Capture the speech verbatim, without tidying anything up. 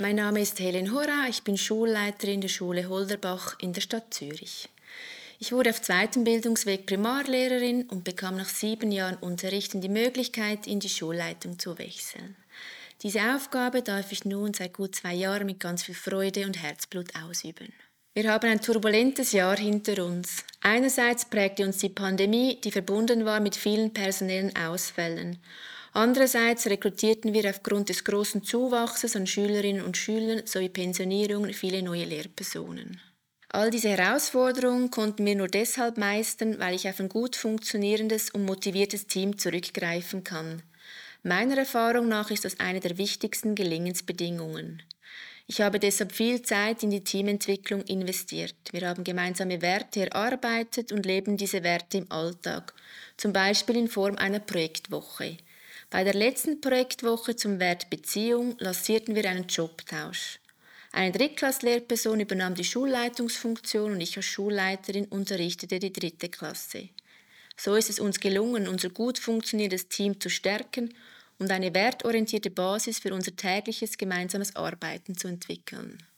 Mein Name ist Helen Hora, ich bin Schulleiterin der Schule Holderbach in der Stadt Zürich. Ich wurde auf zweitem Bildungsweg Primarlehrerin und bekam nach sieben Jahren Unterrichten die Möglichkeit, in die Schulleitung zu wechseln. Diese Aufgabe darf ich nun seit gut zwei Jahren mit ganz viel Freude und Herzblut ausüben. Wir haben ein turbulentes Jahr hinter uns. Einerseits prägte uns die Pandemie, die verbunden war mit vielen personellen Ausfällen. Andererseits rekrutierten wir aufgrund des großen Zuwachses an Schülerinnen und Schülern sowie Pensionierungen viele neue Lehrpersonen. All diese Herausforderungen konnten wir nur deshalb meistern, weil ich auf ein gut funktionierendes und motiviertes Team zurückgreifen kann. Meiner Erfahrung nach ist das eine der wichtigsten Gelingensbedingungen. Ich habe deshalb viel Zeit in die Teamentwicklung investiert. Wir haben gemeinsame Werte erarbeitet und leben diese Werte im Alltag, zum Beispiel in Form einer Projektwoche. Bei der letzten Projektwoche zum Wert Beziehung lancierten wir einen Jobtausch. Eine Drittklasslehrperson übernahm die Schulleitungsfunktion und ich als Schulleiterin unterrichtete die dritte Klasse. So ist es uns gelungen, unser gut funktionierendes Team zu stärken und eine wertorientierte Basis für unser tägliches gemeinsames Arbeiten zu entwickeln.